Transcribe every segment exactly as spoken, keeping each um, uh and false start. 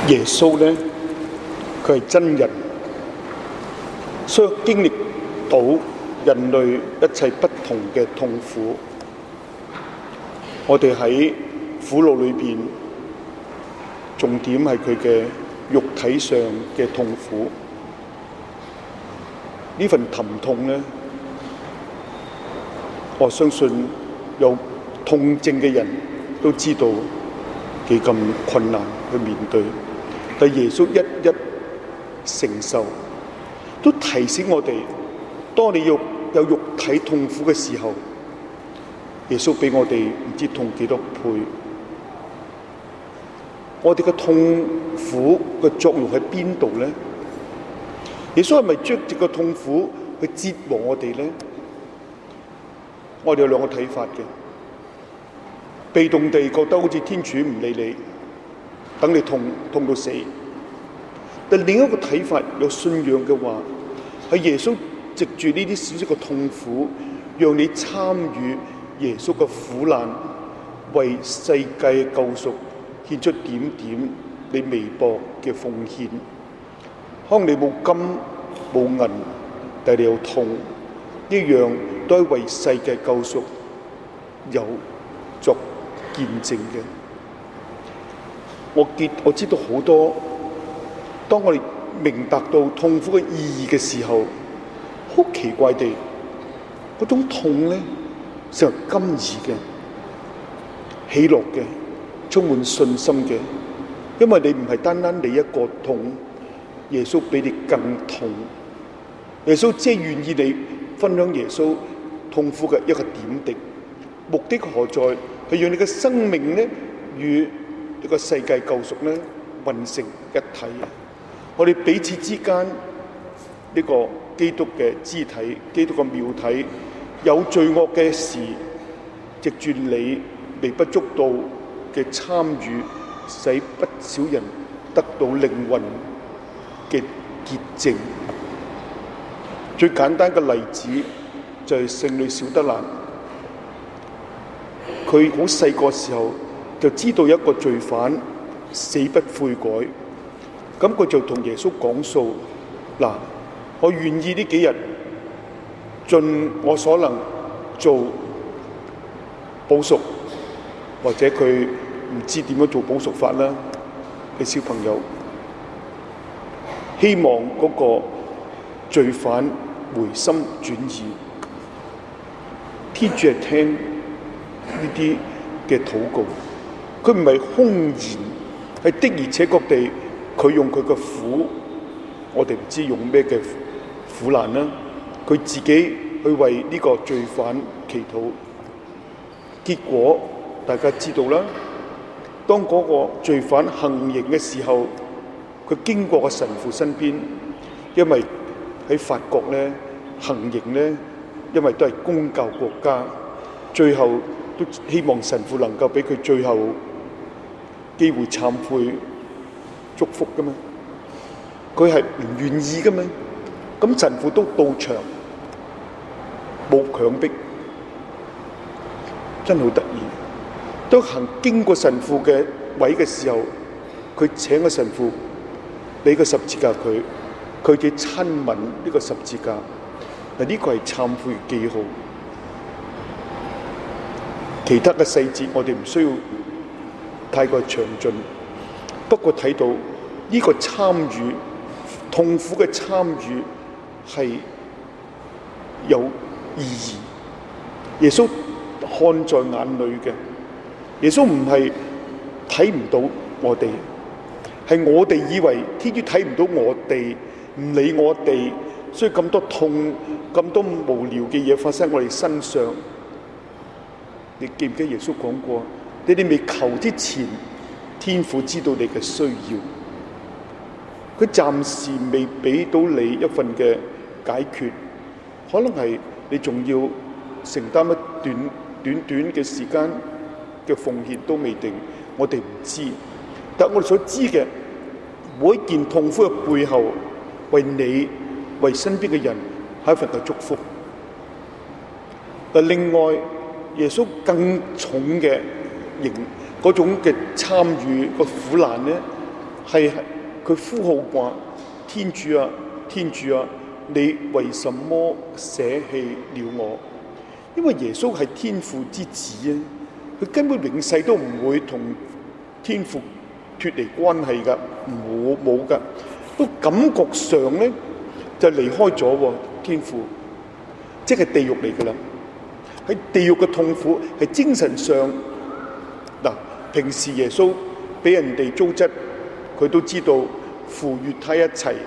耶穌呢，佢係真人，所以經歷到人類一切不同嘅痛苦。我哋喺苦路裏邊，重點係佢嘅肉體上嘅痛苦。呢份疼痛呢，我相信有痛症嘅人都知道幾咁困難去面對。但耶穌一一承受，都提醒我哋，當你要有肉體痛苦嘅時候，耶穌比我哋唔知痛幾多倍。我哋嘅痛苦嘅作用喺邊度呢？耶穌係咪將這個痛苦去折磨我哋呢？我哋有兩個睇法嘅，被動地覺得好似天主唔理你，等你痛痛到死。但另一個睇法，有信仰嘅話，係耶穌藉住呢啲少少嘅痛苦，讓你參與耶穌嘅苦難，為世界救贖獻出點點你微薄嘅奉獻。可能你冇金冇銀，但係你有痛，一樣都係為世界救贖有作見證嘅。我見我知道好多，當我哋明白到痛苦嘅意義嘅時候，好奇怪地，嗰種痛咧，成日甘飴嘅、喜樂嘅、充滿信心嘅，因為你唔係單單你一個痛，耶穌比你更痛。耶穌即係願意你分享耶穌痛苦嘅一個點滴，目的何在？係讓你嘅生命咧與呢個世界救贖咧混成一體。我哋彼此之間呢個基督嘅肢體、基督嘅廟體，有罪惡嘅事，藉住你微不足道嘅參與，使不少人得到靈魂嘅潔淨。最簡單嘅例子就係聖女小德蘭，佢好細個時候就知道一個罪犯死不悔改，咁佢就同耶穌講數：嗱，我願意呢幾日盡我所能做補贖，或者佢唔知點樣做補贖法啦嘅小朋友，希望嗰個罪犯回心轉意。天主係聽呢啲嘅禱告，佢唔係空言，係的而且確地，佢用佢嘅苦，我哋唔知用咩嘅苦難啦，佢自己去為呢個罪犯祈禱。結果大家知道啦，當嗰個罪犯行刑嘅時候，佢經過個神父身邊，因為喺法國咧行刑咧，因為都係公教國家，最後都希望神父能夠俾佢最後機會懺悔祝福噶嘛，佢係唔願意噶嘛，咁神父都到場，冇強迫，真係好得意。都行經過神父嘅位嘅時候，佢請個神父俾個十字架佢，佢哋親吻呢個十字架。嗱，呢個係懺悔記號。其他嘅細節我哋唔需要太過詳盡，不過睇到呢個參與痛苦嘅參與係有意義。耶穌看在眼裏嘅，耶穌唔係睇唔到我哋，係我哋以為天主睇唔到我哋，唔理我哋，所以咁多痛、咁多無聊嘅嘢發生喺我哋身上。你記唔記得耶穌講過？你哋未求之前，天父知道你嘅需要，佢暫時未俾到你一份嘅解決，可能係你仲要承擔一段短短嘅時間嘅奉獻都未定，我哋唔知。但我哋所知嘅，每一件痛苦嘅背後，為你、為身邊嘅人係一份嘅祝福。但另外，耶穌更重嘅刑嗰種嘅參與個苦難咧， 係佢呼號話：天主啊，天主啊，你為什麼捨棄了我？因為耶穌係天父之子啊，佢根本永世都唔會同天父脫離關係噶，冇冇噶。都感覺上咧就離開咗喎，天父，即係地獄嚟噶啦。喺地獄嘅痛苦係精神上嗱，平時耶穌俾人哋糟質，佢都知道父與他一齊。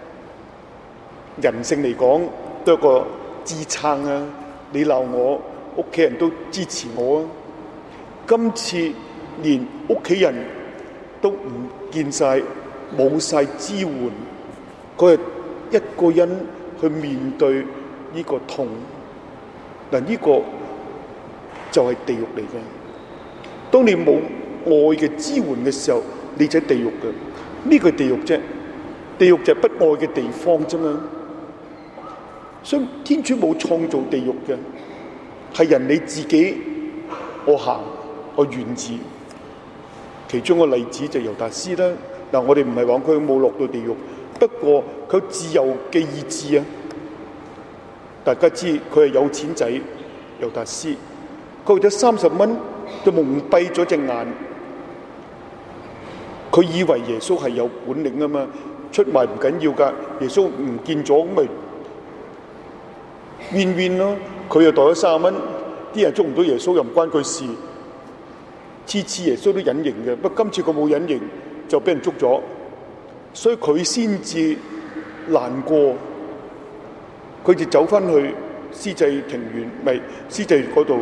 人性嚟講都有個支撐啊！你鬧我，屋企人都支持我啊！今次連屋企人都唔見晒，冇晒支援，佢係一個人去面對呢個痛。嗱，呢個就係地獄嚟嘅。當你冇愛嘅支援嘅時候，你就係地獄嘅。呢個係地獄啫，地獄就係不愛嘅地方啫嘛。所以天主冇創造地獄嘅，係人你自己我行我願意。其中個例子就猶達斯啦。嗱，我哋唔係話佢冇落到地獄，不過佢有自由嘅意志啊。大家知佢係有錢仔，猶達斯，佢為咗三十蚊就蒙蔽咗隻眼。佢以為耶穌係有本領啊嘛，出賣唔緊要噶，耶穌唔見咗咁咪冤冤咯。佢又袋咗三十蚊，啲人捉唔到耶穌又唔關佢事。次次耶穌都隱形嘅，不過今次佢冇隱形，就俾人捉咗，所以佢先至難過。佢就走翻去司祭庭園，咪司祭嗰度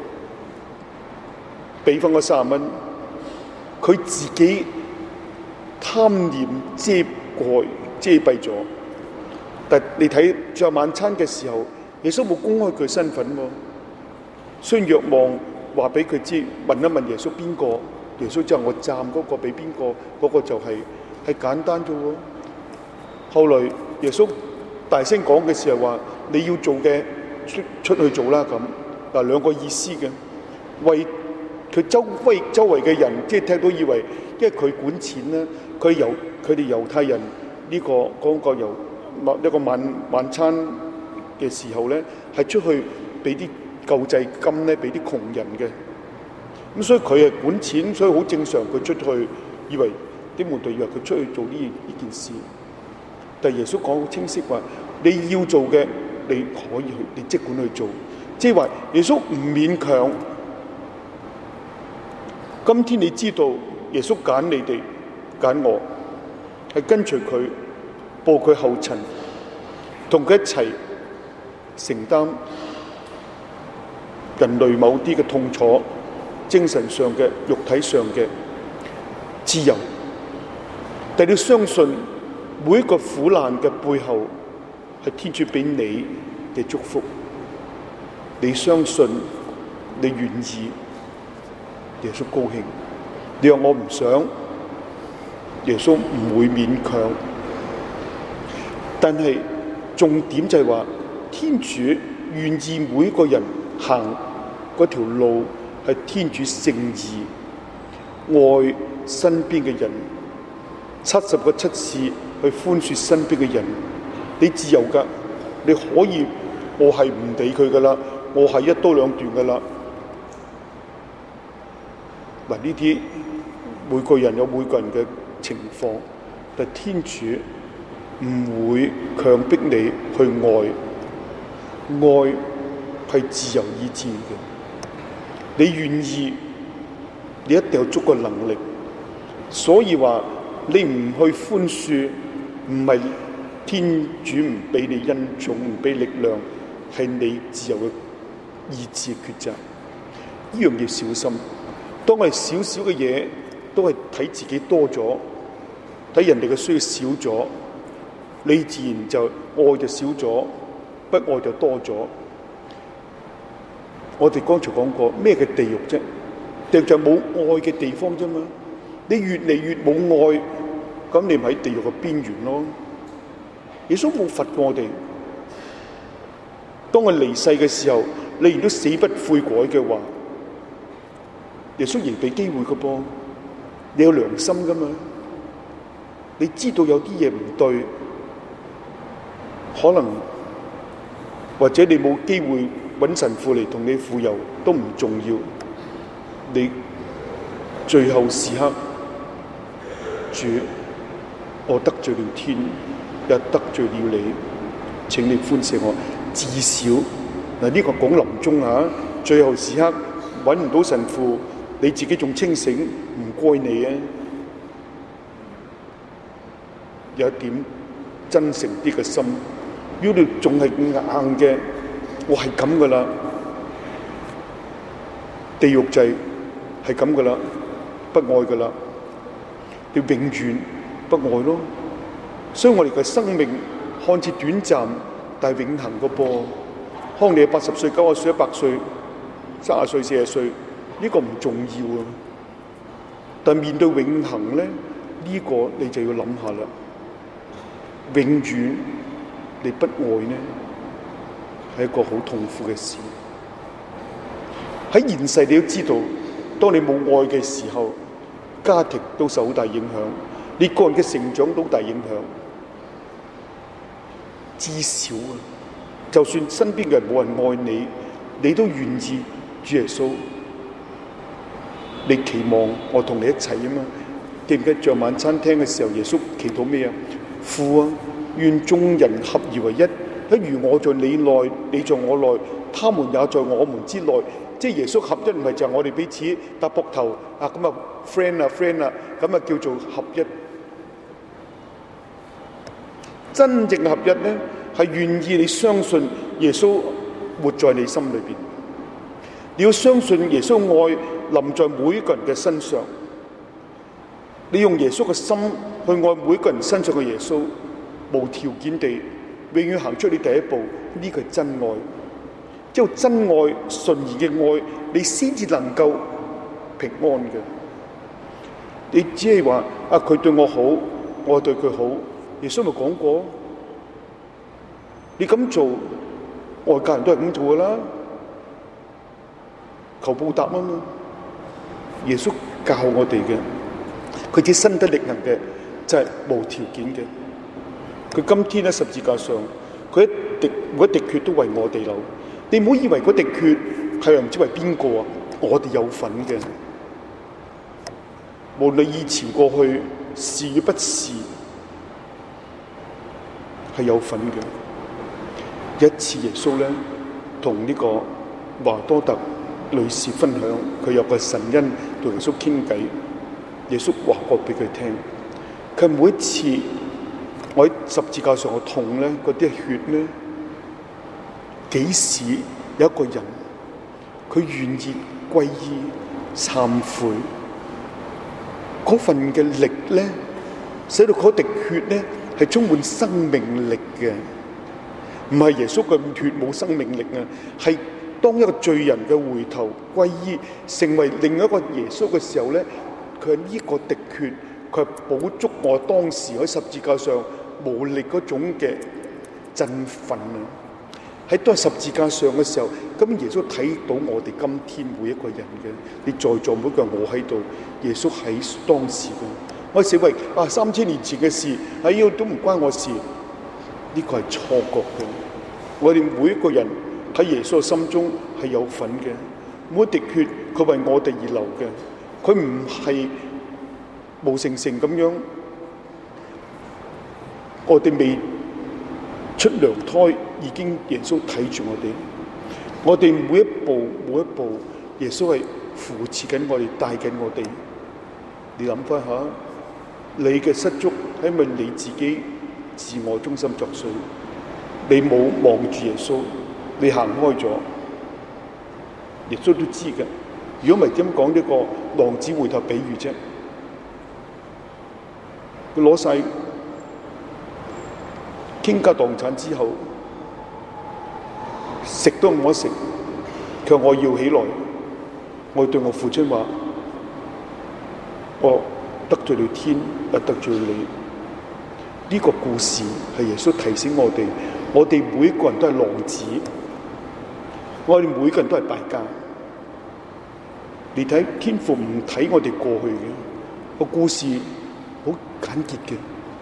俾翻嗰三十蚊。佢自己貪念遮蓋遮蔽咗。但你睇最後晚餐嘅時候，耶穌冇公開佢身份喎。雖然若望話俾佢知，問一問耶穌邊個，耶穌就話我暫嗰個俾邊個，嗰、嗰個就係、係、係簡單啫喎。後來耶穌大聲講嘅時候話：你要做嘅出出去做啦咁。嗱，兩個意思嘅，為佢周圍周圍嘅人，即係聽到以為，因為佢管錢啦，佢由佢哋猶太人呢、呢個嗰、嗰個由一個晚晚餐嘅時候咧，係出去俾啲救濟金咧，俾啲窮人嘅。咁所以佢係管錢，所以好正常。佢出去以為啲門徒以為佢出去做呢呢件事。但耶穌講好清晰話：你要做嘅，你可以去，你即管去做。即係話耶穌唔勉強。今天你知道耶穌揀你哋，揀我，係跟隨佢，步佢後塵，同佢一齊承擔人類某啲嘅痛楚，精神上嘅、肉體上嘅自由。但你相信，每一個苦難嘅背後係天主俾你嘅祝福。你相信，你願意，耶穌高興。你話我唔想，耶穌唔會勉強。但係重點就係話，天主願意每一個人行嗰條路係天主聖意，愛身邊嘅人，七十個七次去寬恕身邊嘅人。你自由噶，你可以，我係唔理佢噶啦，我係一刀兩斷噶啦。嗱，呢啲每個人有每個人嘅情況，但天主唔會強迫你去愛，愛係自由意志嘅。你願意，你一定有足夠能力。所以話你唔去寬恕，唔係天主唔俾你恩寵，唔俾力量，係你自由嘅意志嘅抉擇。呢樣要小心。當我哋少少嘅嘢都係睇自己多咗，睇人哋嘅需要少咗，你自然就愛就少咗，不愛就多咗。我哋剛才講過咩嘅地獄啫？地獄就冇愛嘅地方啫嘛。你越嚟越冇愛，咁你咪喺地獄嘅邊緣咯。耶穌冇罰過我哋。當我離世嘅時候，你如果死不悔改嘅話，耶穌仍俾機會嘅噃。你有良心噶嘛？ 你知道有啲嘢唔對，可能或者你冇機會揾神父嚟同你傅油都唔重要。你最後時刻，主，我得罪了天，又得罪了你，請你寬赦我。至少嗱，呢個講臨終啊，最後時刻揾唔到神父，你自己仲清醒，唔該你啊！有一點真誠啲嘅心。如果你仲係硬嘅，我係咁噶啦，地獄就係咁噶啦，不愛噶啦，你永遠不愛咯。所以我哋嘅生命看似短暫，但係永恆個噃。可能你係八十歲、九十歲、一百歲、三十歲、四十歲，呢個唔重要啊。但係面對永恆咧，呢個你就要諗下啦。永遠你不愛呢，係一個好痛苦嘅事。喺現世你都知道，當你冇愛嘅時候，家庭都受好大影響，你個人嘅成長都好大影響。至少啊，就算身邊嘅人冇人愛你，你都願意主耶穌，你期望我同你一齊啊嘛？記唔記得在晚餐廳嘅時候，耶穌祈禱咩啊？父啊，願眾人合而為一，一如我在你內，你在我內，他們也在我們之內。即係耶穌合一，唔係就係我哋彼此搭膊頭啊，咁啊 friend 啊 friend 啊，咁啊叫做合一。真正嘅合一咧，係願意你相信耶穌活在你心裏邊，你要相信耶穌愛臨在每一個人嘅身上。你用耶穌嘅心去愛每一個人身上嘅耶穌，無條件地永遠行出你第一步，呢個係真愛。只有真愛、純然嘅愛，你先至能夠平安嘅。你只係話啊，佢對我好，我對佢好。耶穌咪講過，你咁做，外界人都係咁做噶啦，求報答啊嘛。耶穌教我哋嘅，佢只身體力行嘅就係、是、無條件嘅。佢今天喺十字架上，佢一滴每一滴血都為我哋流。你唔好以為嗰滴血係又唔知為邊個啊，我哋有份嘅。無論以前過去是與不是，係有份嘅。一次耶穌咧同呢個華多特女士分享，佢有個神恩同耶穌傾偈，耶穌話過俾佢聽，佢每一次我喺十字架上嘅痛咧，嗰啲血咧，幾時有一個人佢願意歸依懺悔，嗰份嘅力咧，使到嗰滴血咧係充滿生命力嘅。唔係耶穌嘅血冇生命力啊，係當一個罪人嘅回頭歸依，成為另一個耶穌嘅時候咧，佢係呢個滴血，佢係補足我當時喺十字架上無力嗰種嘅振奮啊！喺當十字架上嘅時候，咁耶穌睇到我哋今天每一個人嘅，你在座每個人，我喺度，耶穌喺當時嘅。我哋以為啊，三千年前嘅事，哎呀都唔關我事，呢個係錯覺嘅。我哋每一個人喺耶穌心中係有份嘅，每一滴血佢為我哋而流嘅，佢唔係無成成咁樣，我哋未出娘胎已經耶穌睇住我哋，我哋每一步每一步，耶穌係扶持緊我哋，帶緊我哋。你諗翻下，你嘅失足係咪你自己自我中心作祟？你冇望住耶穌，你行開咗，耶穌都知嘅。如果唔係點講呢個浪子回頭比喻啫？佢攞晒傾家蕩產之後，食都唔可食。佢話我要起來，我對我父親話：我得罪了天，又得罪了你。呢、這個故事係耶穌提醒我哋，我哋每一個人都係浪子，我哋每個人都係敗家。你睇天父唔睇我哋過去嘅個故事，好簡潔嘅。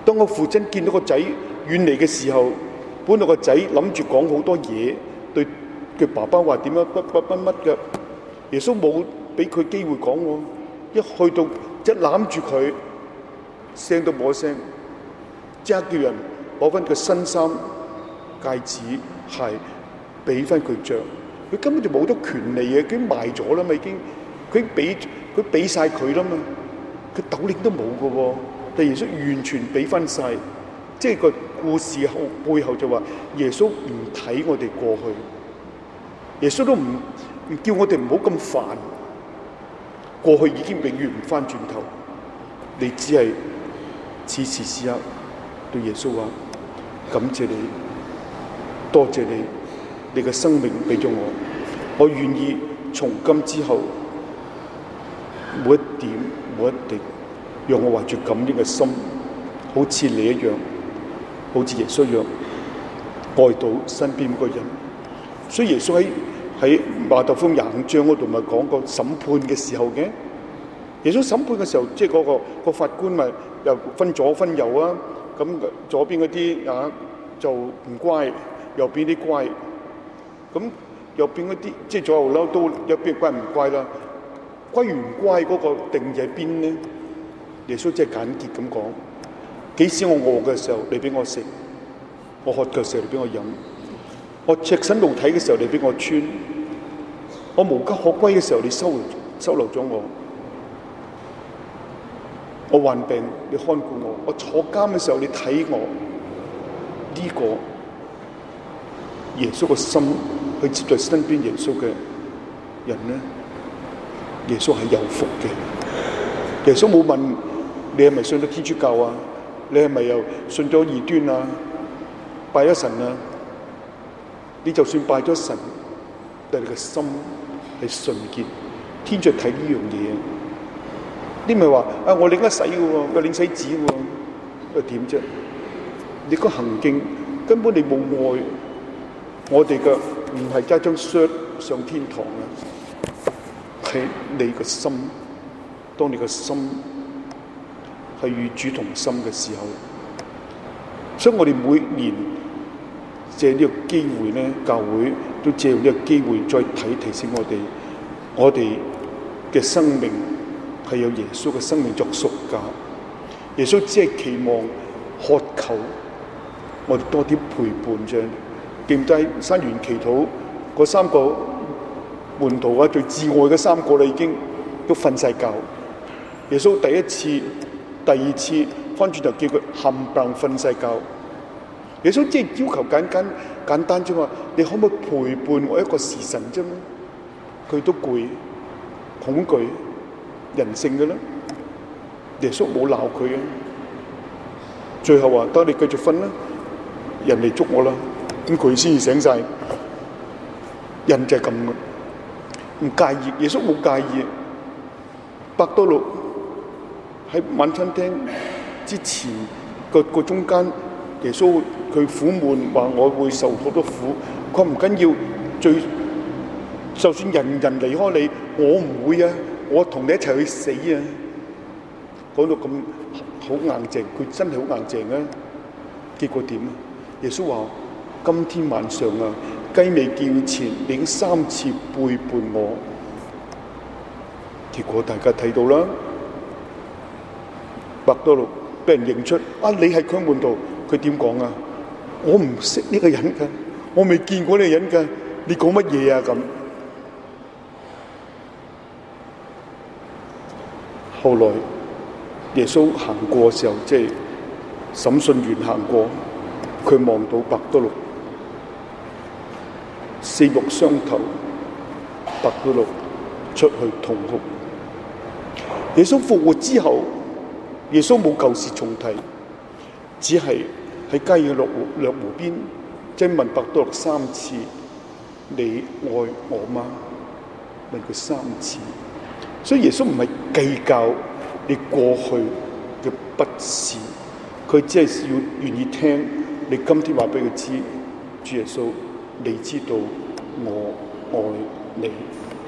當個父親見到個仔遠離嘅時候，本來個仔諗住講好多嘢，對佢爸爸話點樣不不不乜嘅，耶穌冇俾佢機會講喎，一去到一攬住佢，聲都冇一聲，即刻叫人攞翻個新衫、戒指、鞋俾翻佢着。佢根本就冇得權利嘅，佢已經賣咗啦嘛，已經佢已經俾佢俾曬佢啦嘛，佢斗零都冇嘅喎，但耶穌完全俾翻晒。即係個故事後背後就話耶穌唔睇我哋過去，耶穌都唔唔叫我哋唔好咁煩，過去已經永遠唔翻轉頭，你只係此時此刻對耶穌話感謝你，多謝你，你嘅生命俾咗我，我願意從今之後每一點每一滴，讓我懷住感恩嘅心，好似你一樣，好似耶穌一樣愛到身邊嗰個人。所以耶穌喺喺馬太福音廿五章嗰度咪講過審判嘅時候嘅，耶穌審判嘅時候，即係嗰個個法官咪又分左分右啊，咁左邊嗰啲啊就唔乖，右邊啲乖，咁右邊嗰啲即係左右嬲都右邊乖唔乖啦？乖唔乖嗰個定義喺邊呢？耶穌即係簡潔咁講：幾時我餓嘅時候，你俾我食；我渴嘅時候，你俾我飲；我赤身露體嘅時候，你俾我穿；我無家可歸嘅時候，你收收留咗我；我患病，你看顧我；我坐監嘅時候，你睇我。呢、這個耶穌個心去接待身邊耶穌嘅人呢？耶穌係有福嘅。耶穌冇問你係咪信咗天主教啊？你係咪又信咗異端啊？拜咗神啊？你就算拜咗神，但係你嘅心係純潔，天主睇呢樣嘢。你咪話啊，我領得洗嘅喎，我領洗紙嘅喎，又點啫？你個行徑根本你冇愛，我哋嘅唔係加張靴上天堂啊！係你個心，當你個心係與主同心嘅時候，所以我哋每年借呢個機會咧，教會都借用呢個機會再提提醒我哋，我哋嘅生命係有耶穌嘅生命作贖價。耶穌只係期望渴求我哋多啲陪伴啫。記唔記得山園祈禱嗰三個門徒啊，最至愛嘅三個啦，已經都瞓晒覺。耶穌第一次、第二次翻轉頭叫佢冚唪唥瞓晒覺。耶穌即係要求簡簡簡單啫嘛，你可唔可以陪伴我一個時辰啫嘛？佢都攰、恐懼、人性嘅啦。耶穌冇鬧佢啊，最後話：得，你繼續瞓啦，人嚟捉我啦。咁佢先至醒晒。人就係咁嘅。唔介意，耶穌冇介意。伯多祿喺晚餐廳之前個個中間，耶穌佢苦悶話：我會受好多苦。佢唔緊要，最就算人人離開你，我唔會啊！我同你一齊去死啊！講到咁好硬淨，佢真係好硬淨啊！結果點啊？耶穌話：今天晚上啊，雞未叫前，你已經三次背叛我。結果大家睇到啦，伯多祿俾人認出啊，你係佢門徒。佢點講啊？我唔識呢個人㗎，我未見過呢個人㗎。你講乜嘢啊？咁後來耶穌行過嘅時候，即係審訊員行過，佢望到伯多祿。四目相投，伯多祿出去痛哭。耶穌復活之後，耶穌冇舊事重提，只係喺加爾略湖略湖邊，即係問伯多祿三次：你愛我嗎？問佢三次。所以耶穌唔係計較你過去嘅不是，佢只係要願意聽你今天話俾佢知，主耶穌。你知道我愛你。